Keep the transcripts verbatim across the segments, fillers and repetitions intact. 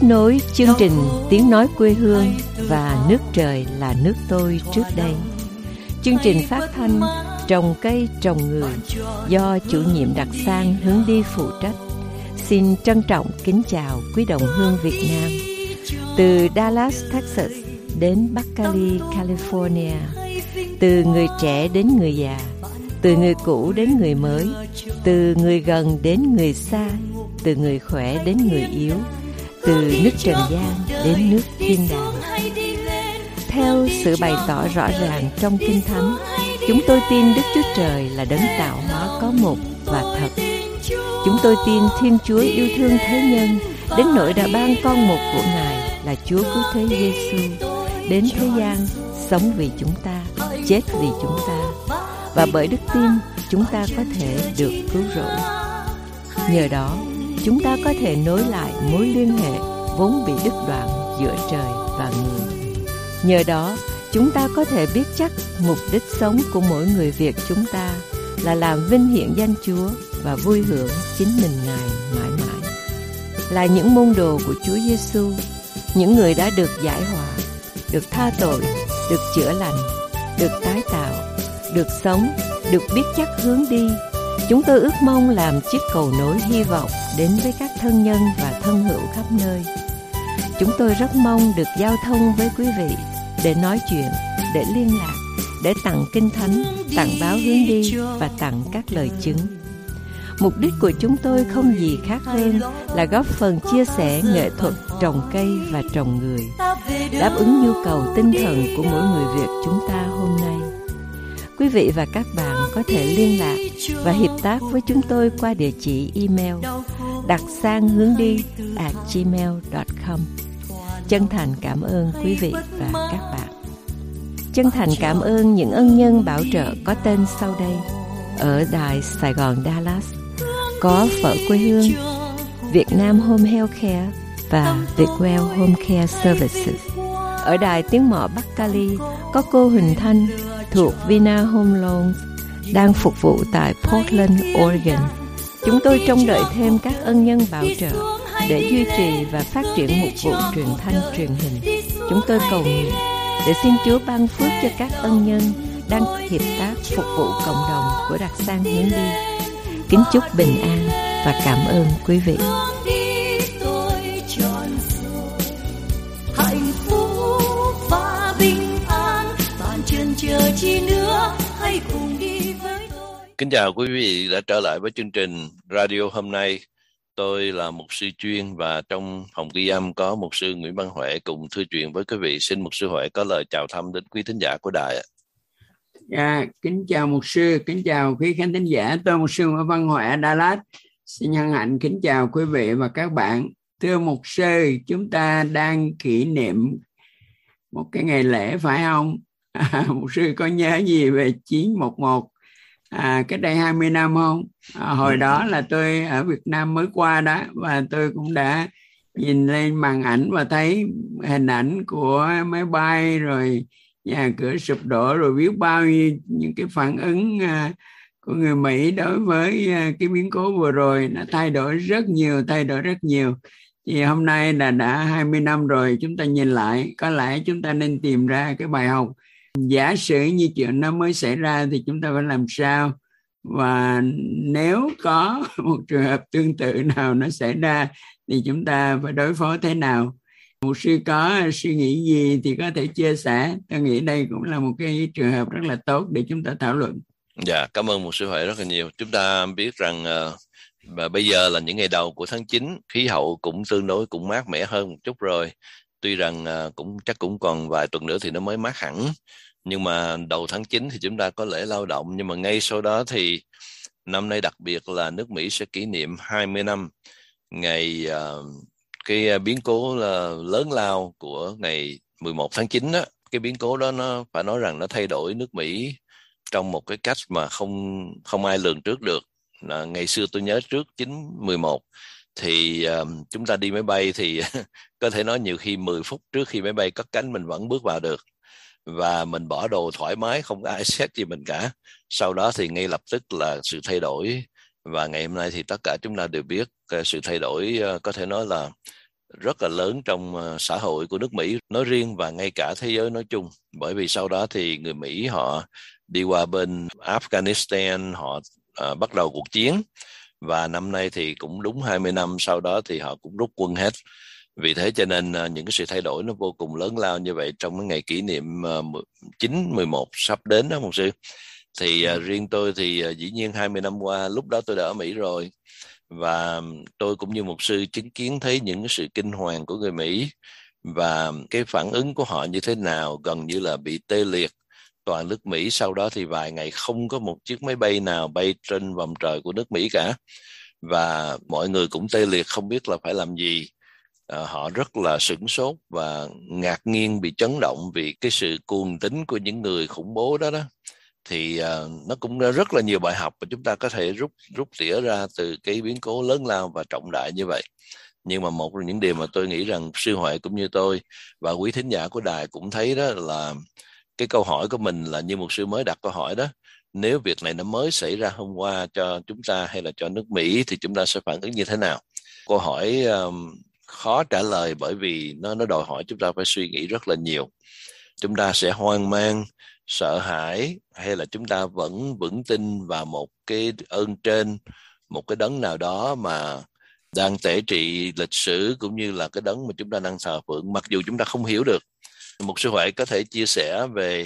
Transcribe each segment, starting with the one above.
nối chương trình Tiếng Nói Quê Hương và Nước Trời Là Nước Tôi trước đây. Chương trình phát thanh Trồng Cây Trồng Người do chủ nhiệm Đặc Sang hướng đi phụ trách. Xin trân trọng kính chào quý đồng hương Việt Nam. Từ Dallas, Texas đến Bắc Cali, California, từ người trẻ đến người già, từ người cũ đến người mới, từ người gần đến người xa, từ người khỏe đến người yếu, từ nước Trần gian đến nước Thiên Đàng. Theo sự bày tỏ rõ ràng trong Kinh Thánh, chúng tôi tin Đức Chúa Trời là đấng tạo hóa có một và thật. Chúng tôi tin Thiên Chúa yêu thương thế nhân đến nỗi đã ban con một của Ngài là Chúa Cứu Thế Giêsu đến thế gian, sống vì chúng ta, chết vì chúng ta, và bởi đức tin chúng ta có thể được cứu rỗi. Nhờ đó, chúng ta có thể nối lại mối liên hệ vốn bị đứt đoạn giữa trời và người. Nhờ đó, chúng ta có thể biết chắc mục đích sống của mỗi người Việt chúng ta là làm vinh hiển danh Chúa và vui hưởng chính mình Ngài mãi mãi. Là những môn đồ của Chúa Giêsu, những người đã được giải hòa, được tha tội, được chữa lành, được tái tạo, được sống, được biết chắc hướng đi. Chúng tôi ước mong làm chiếc cầu nối hy vọng đến với các thân nhân và thân hữu khắp nơi. Chúng tôi rất mong được giao thông với quý vị để nói chuyện, để liên lạc, để tặng Kinh Thánh, tặng báo hướng đi và tặng các lời chứng. Mục đích của chúng tôi không gì khác hơn là góp phần chia sẻ nghệ thuật trồng cây và trồng người, đáp ứng nhu cầu tinh thần của mỗi người Việt chúng ta hôm nay. Quý vị và các bạn có thể liên lạc và hiệp tác với chúng tôi qua địa chỉ email đặc sang hướng đi a gmail chấm com. Chân thành cảm ơn quý vị và các bạn. Chân thành cảm ơn những ân nhân bảo trợ có tên sau đây. Ở Đài Sài Gòn Dallas có Phở Quê Hương, Việt Nam Home Healthcare và Vietwell Home Care Services. Ở Đài Tiếng Mọ Bắc Cali có cô Huỳnh Thanh thuộc Vina Home Loans đang phục vụ tại Portland, Oregon. Chúng tôi trông đợi thêm các ân nhân bảo trợ để duy trì và phát triển mục vụ truyền thanh truyền hình. Chúng tôi cầu nguyện để xin Chúa ban phước cho các ân nhân đang hiệp tác phục vụ cộng đồng của Đặc Sang hướng đi. Kính chúc bình an và cảm ơn quý vị. Kính chào quý vị đã trở lại với chương trình Radio hôm nay. Tôi là mục sư chuyên và trong phòng ghi âm có mục sư Nguyễn Văn Huệ cùng thư truyền với quý vị. Xin mục sư Huệ có lời chào thăm đến quý thính giả của đài ạ. Dạ, kính chào mục sư, kính chào quý khán thính giả. Tôi mục sư Nguyễn Văn Huệ Dallas. Xin hân hạnh kính chào quý vị và các bạn. Thưa mục sư, chúng ta đang kỷ niệm một cái ngày lễ phải không? À, mục sư có nhớ gì về chín một một à, cách đây hai mươi năm không? À, hồi đó là tôi ở Việt Nam mới qua đó và tôi cũng đã nhìn lên màn ảnh và thấy hình ảnh của máy bay rồi nhà cửa sụp đổ rồi biết bao nhiêu những cái phản ứng à, của người Mỹ đối với à, cái biến cố vừa rồi. Nó thay đổi rất nhiều, thay đổi rất nhiều. Thì hôm nay là đã hai mươi năm rồi, chúng ta nhìn lại, có lẽ chúng ta nên tìm ra cái bài học. Giả sử như chuyện nó mới xảy ra thì chúng ta phải làm sao? Và nếu có một trường hợp tương tự nào nó xảy ra thì chúng ta phải đối phó thế nào? Một sư có suy nghĩ gì thì có thể chia sẻ. Tôi nghĩ đây cũng là một cái trường hợp rất là tốt để chúng ta thảo luận. Dạ, cảm ơn một sư Huệ rất là nhiều. Chúng ta biết rằng uh, và bây giờ là những ngày đầu của tháng chín, khí hậu cũng tương đối cũng mát mẻ hơn một chút rồi. Tuy rằng uh, cũng chắc cũng còn vài tuần nữa thì nó mới mát hẳn. Nhưng mà đầu tháng chín thì chúng ta có lễ lao động. Nhưng mà ngay sau đó thì năm nay đặc biệt là nước Mỹ sẽ kỷ niệm hai mươi năm ngày uh, cái biến cố là lớn lao của ngày mười một tháng chín đó. Cái biến cố đó nó phải nói rằng nó thay đổi nước Mỹ trong một cái cách mà không không ai lường trước được. Là ngày xưa tôi nhớ trước chín mười một thì uh, chúng ta đi máy bay thì có thể nói nhiều khi mười phút trước khi máy bay cất cánh mình vẫn bước vào được. Và mình bỏ đồ thoải mái, không có ai xét gì mình cả. Sau đó thì ngay lập tức là sự thay đổi. Và ngày hôm nay thì tất cả chúng ta đều biết cái sự thay đổi có thể nói là rất là lớn trong xã hội của nước Mỹ nói riêng và ngay cả thế giới nói chung. Bởi vì sau đó thì người Mỹ họ đi qua bên Afghanistan, họ uh, bắt đầu cuộc chiến, và năm nay thì cũng đúng hai mươi năm sau đó thì họ cũng rút quân hết. Vì thế cho nên uh, những cái sự thay đổi nó vô cùng lớn lao như vậy trong cái ngày kỷ niệm uh, chín mười một sắp đến đó mục sư. Thì uh, riêng tôi thì uh, dĩ nhiên hai mươi năm qua, lúc đó tôi đã ở Mỹ rồi, và tôi cũng như mục sư chứng kiến thấy những cái sự kinh hoàng của người Mỹ và cái phản ứng của họ như thế nào, gần như là bị tê liệt toàn nước Mỹ. Sau đó thì vài ngày không có một chiếc máy bay nào bay trên vòng trời của nước Mỹ cả, và mọi người cũng tê liệt không biết là phải làm gì. À, họ rất là sửng sốt và ngạc nhiên, bị chấn động vì cái sự cuồng tín của những người khủng bố đó đó. Thì uh, nó cũng rất là nhiều bài học mà chúng ta có thể rút rút tỉa ra từ cái biến cố lớn lao và trọng đại như vậy. Nhưng mà một trong những điều mà tôi nghĩ rằng sư Huệ cũng như tôi và quý thính giả của đài cũng thấy đó là cái câu hỏi của mình là như một sư mới đặt câu hỏi đó: nếu việc này nó mới xảy ra hôm qua cho chúng ta hay là cho nước Mỹ thì chúng ta sẽ phản ứng như thế nào? Câu hỏi um, khó trả lời, bởi vì nó nó đòi hỏi chúng ta phải suy nghĩ rất là nhiều. Chúng ta sẽ hoang mang, sợ hãi, hay là chúng ta vẫn vững tin vào một cái ơn trên, một cái đấng nào đó mà đang tể trị lịch sử, cũng như là cái đấng mà chúng ta đang thờ phượng, mặc dù chúng ta không hiểu được. Mục sư Huệ có thể chia sẻ về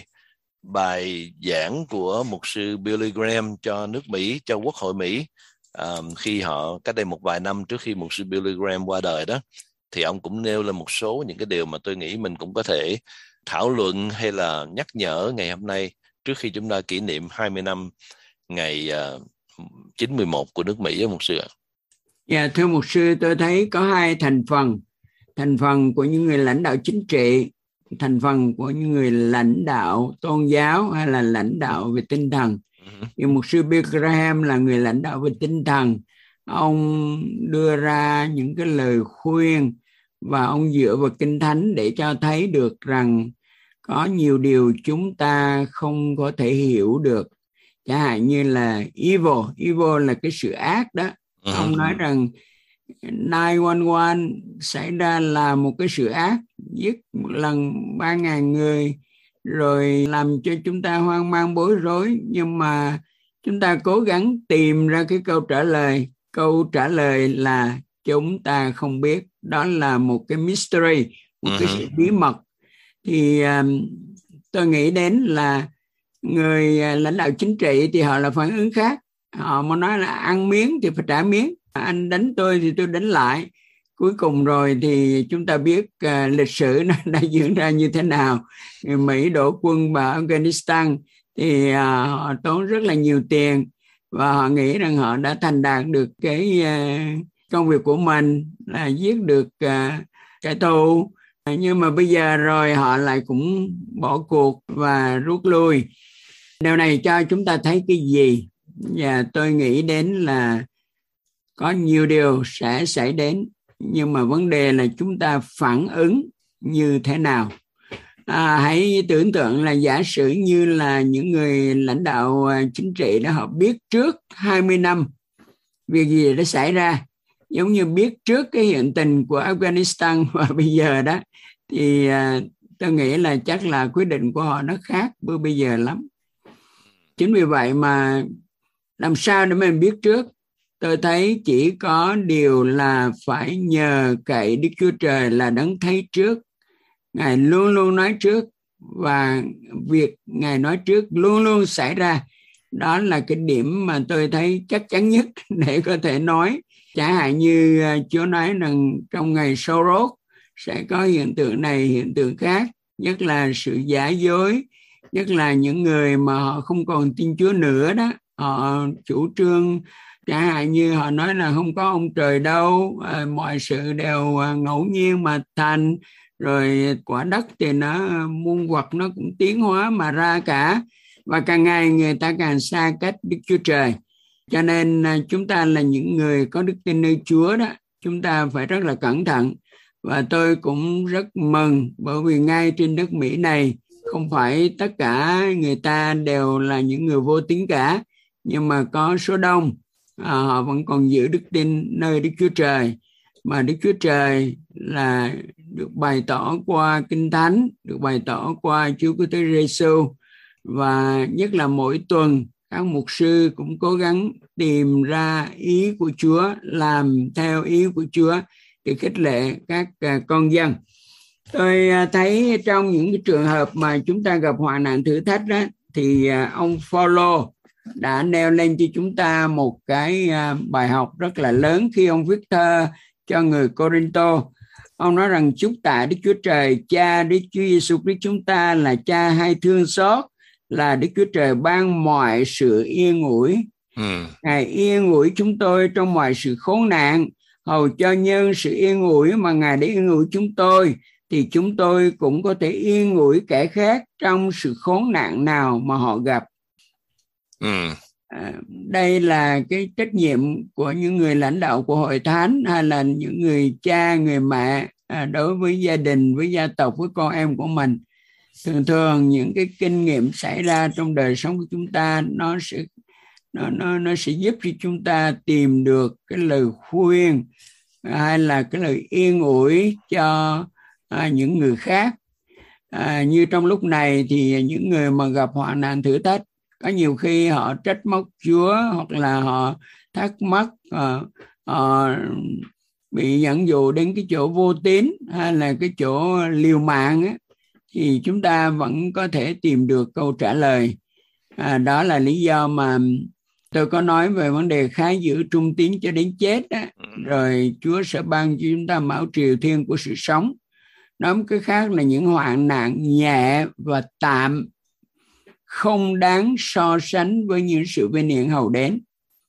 bài giảng của mục sư Billy Graham cho nước Mỹ, cho Quốc hội Mỹ, à, khi họ cách đây một vài năm trước khi mục sư Billy Graham qua đời đó, thì ông cũng nêu lên một số những cái điều mà tôi nghĩ mình cũng có thể thảo luận hay là nhắc nhở ngày hôm nay trước khi chúng ta kỷ niệm hai mươi năm ngày uh, chín mười một của nước Mỹ, mục sư ạ. Dạ, thưa mục sư, tôi thấy có hai thành phần. Thành phần của những người lãnh đạo chính trị, thành phần của những người lãnh đạo tôn giáo hay là lãnh đạo về tinh thần. Nhưng mục sư Bill Graham là người lãnh đạo về tinh thần. Ông đưa ra những cái lời khuyên và ông dựa vào Kinh Thánh để cho thấy được rằng có nhiều điều chúng ta không có thể hiểu được. Chẳng hạn như là evil, evil là cái sự ác đó. Uh-huh. Ông nói rằng chín một một xảy ra là một cái sự ác, giết một lần ba ngàn người, rồi làm cho chúng ta hoang mang bối rối. Nhưng mà chúng ta cố gắng tìm ra cái câu trả lời. Câu trả lời là chúng ta không biết. Đó là một cái mystery, một uh-huh. cái sự bí mật. Thì um, tôi nghĩ đến là người lãnh đạo chính trị thì họ là phản ứng khác. Họ mà nói là ăn miếng thì phải trả miếng, anh đánh tôi thì tôi đánh lại. Cuối cùng rồi thì chúng ta biết uh, lịch sử nó đã diễn ra như thế nào. Mỹ đổ quân vào Afghanistan thì uh, họ tốn rất là nhiều tiền, và họ nghĩ rằng họ đã thành đạt được cái uh, công việc của mình là giết được uh, kẻ thù. Nhưng mà bây giờ rồi họ lại cũng bỏ cuộc và rút lui. Điều này cho chúng ta thấy cái gì? Và tôi nghĩ đến là có nhiều điều sẽ xảy đến, nhưng mà vấn đề là chúng ta phản ứng như thế nào. À, hãy tưởng tượng là giả sử như là những người lãnh đạo chính trị đó, họ biết trước hai mươi năm việc gì đã xảy ra, giống như biết trước cái hiện tình của Afghanistan và bây giờ đó, thì à, tôi nghĩ là chắc là quyết định của họ nó khác với bây giờ lắm. Chính vì vậy mà làm sao để mình biết trước? Tôi thấy chỉ có điều là phải nhờ cậy Đức Chúa Trời là đấng thấy trước. Ngài luôn luôn nói trước, và việc Ngài nói trước luôn luôn xảy ra. Đó là cái điểm mà tôi thấy chắc chắn nhất để có thể nói. Chẳng hạn như Chúa nói rằng trong ngày sâu rốt sẽ có hiện tượng này, hiện tượng khác, nhất là sự giả dối, nhất là những người mà họ không còn tin Chúa nữa đó. Họ chủ trương, chẳng hạn như họ nói là không có ông trời đâu, à, mọi sự đều à, ngẫu nhiên mà thành, rồi quả đất thì nó muôn vật nó cũng tiến hóa mà ra cả, và càng ngày người ta càng xa cách Đức Chúa Trời. Cho nên à, chúng ta là những người có đức tin nơi Chúa đó, chúng ta phải rất là cẩn thận. Và tôi cũng rất mừng, bởi vì ngay trên đất Mỹ này không phải tất cả người ta đều là những người vô tín cả, nhưng mà có số đông à, họ vẫn còn giữ đức tin nơi Đức Chúa Trời. mà Đức Chúa Trời là được bày tỏ qua Kinh Thánh, được bày tỏ qua Chúa Kitô Giêsu, và nhất là mỗi tuần các mục sư cũng cố gắng tìm ra ý của Chúa, làm theo ý của Chúa để khích lệ các con dân. Tôi thấy trong những cái trường hợp mà chúng ta gặp hoạn nạn thử thách đó, thì ông Phaolô đã nêu lên cho chúng ta một cái bài học rất là lớn khi ông viết thơ cho người Cô-rinh-tô. Ông nói rằng: chúc tạ Đức Chúa Trời, Cha Đức Chúa Giêsu Christ chúng ta, là Cha hay thương xót, là Đức Chúa Trời ban mọi sự yên ủi. Ừ. Ngài yên ủi chúng tôi trong mọi sự khốn nạn, hầu cho nhân sự yên ủi mà Ngài đã yên ủi chúng tôi, thì chúng tôi cũng có thể yên ủi kẻ khác trong sự khốn nạn nào mà họ gặp. Ừ. À, đây là cái trách nhiệm của những người lãnh đạo của hội thánh, hay là những người cha, người mẹ à, đối với gia đình, với gia tộc, với con em của mình. Thường thường những cái kinh nghiệm xảy ra trong đời sống của chúng ta, nó sẽ nó nó nó sẽ giúp cho chúng ta tìm được cái lời khuyên hay là cái lời yên ủi cho à, những người khác. À, như trong lúc này thì những người mà gặp hoạn nạn thử thách, có nhiều khi họ trách móc Chúa, hoặc là họ thắc mắc, họ, họ bị dẫn dụ đến cái chỗ vô tín hay là cái chỗ liều mạng á, thì chúng ta vẫn có thể tìm được câu trả lời. À, đó là lý do mà tôi có nói về vấn đề khá giữ trung tín cho đến chết á, rồi Chúa sẽ ban cho chúng ta mão triều thiên của sự sống. Nói một cái khác là những hoạn nạn nhẹ và tạm không đáng so sánh với những sự vinh hiển hầu đến.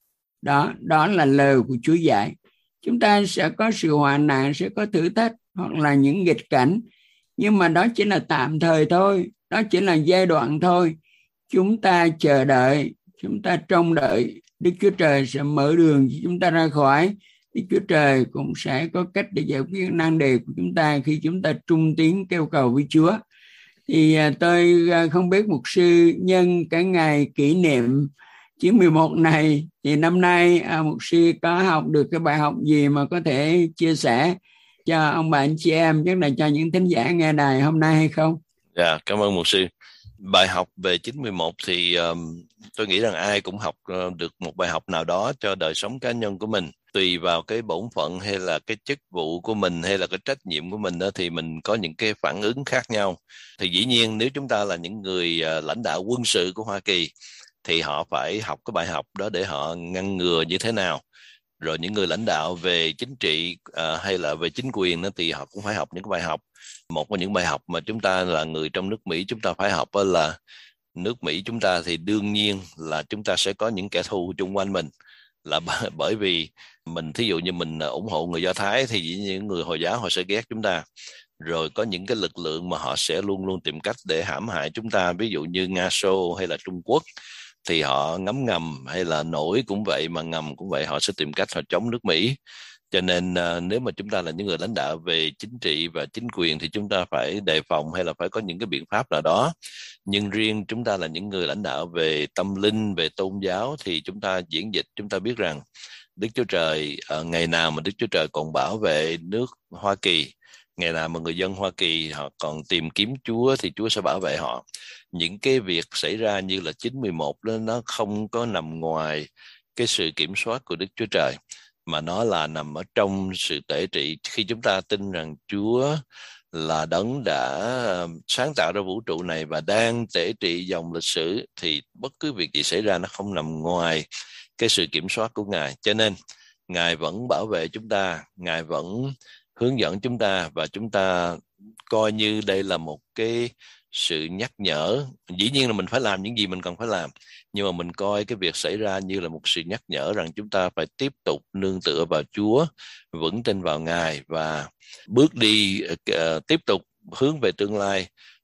Đó, đó là lời của Chúa dạy. Chúng ta sẽ có sự hoạn nạn, sẽ có thử thách hoặc là những nghịch cảnh, nhưng mà đó chỉ là tạm thời thôi, đó chỉ là giai đoạn thôi. Chúng ta chờ đợi, chúng ta trông đợi Đức Chúa Trời sẽ mở đường cho chúng ta ra khỏi. Đức Chúa Trời cũng sẽ có cách để giải quyết nan đề của chúng ta khi chúng ta trung tín kêu cầu với Chúa. Thì tôi không biết mục sư nhân cái ngày kỷ niệm chín mười một này, thì năm nay à, mục sư có học được cái bài học gì mà có thể chia sẻ cho ông bà anh chị em, nhất là cho những thính giả nghe đài hôm nay hay không? Dạ, yeah, cảm ơn mục sư. Bài học về chín mười một thì um, tôi nghĩ rằng ai cũng học uh, được một bài học nào đó cho đời sống cá nhân của mình. Tùy vào cái bổn phận hay là cái chức vụ của mình hay là cái trách nhiệm của mình đó, thì mình có những cái phản ứng khác nhau. Thì dĩ nhiên nếu chúng ta là những người uh, lãnh đạo quân sự của Hoa Kỳ thì họ phải học cái bài học đó để họ ngăn ngừa như thế nào. Rồi những người lãnh đạo về chính trị uh, hay là về chính quyền đó, thì họ cũng phải học những cái bài học. Một trong những bài học mà chúng ta là người trong nước Mỹ chúng ta phải học là nước Mỹ chúng ta thì đương nhiên là chúng ta sẽ có những kẻ thù chung quanh mình, là bởi vì mình thí dụ như mình ủng hộ người Do Thái thì những người Hồi giáo họ sẽ ghét chúng ta. Rồi có những cái lực lượng mà họ sẽ luôn luôn tìm cách để hãm hại chúng ta, ví dụ như Nga Xô hay là Trung Quốc, thì họ ngấm ngầm, hay là nổi cũng vậy mà ngầm cũng vậy, họ sẽ tìm cách họ chống nước Mỹ. Cho nên uh, nếu mà chúng ta là những người lãnh đạo về chính trị và chính quyền thì chúng ta phải đề phòng hay là phải có những cái biện pháp nào đó. Nhưng riêng chúng ta là những người lãnh đạo về tâm linh, về tôn giáo thì chúng ta diễn dịch, chúng ta biết rằng Đức Chúa Trời, uh, ngày nào mà Đức Chúa Trời còn bảo vệ nước Hoa Kỳ, ngày nào mà người dân Hoa Kỳ họ còn tìm kiếm Chúa thì Chúa sẽ bảo vệ họ. Những cái việc xảy ra như là chín mười một đó, nó không có nằm ngoài cái sự kiểm soát của Đức Chúa Trời, mà nó là nằm ở trong sự tể trị. Khi chúng ta tin rằng Chúa là đấng đã sáng tạo ra vũ trụ này và đang tể trị dòng lịch sử, thì bất cứ việc gì xảy ra nó không nằm ngoài cái sự kiểm soát của Ngài. Cho nên Ngài vẫn bảo vệ chúng ta, Ngài vẫn hướng dẫn chúng ta, và chúng ta coi như đây là một cái sự nhắc nhở. Dĩ nhiên là mình phải làm những gì mình cần phải làm, nhưng mà mình coi cái việc xảy ra như là một sự nhắc nhở rằng chúng ta phải tiếp tục nương tựa vào Chúa, vững tin vào Ngài và bước đi uh, tiếp tục hướng về tương lai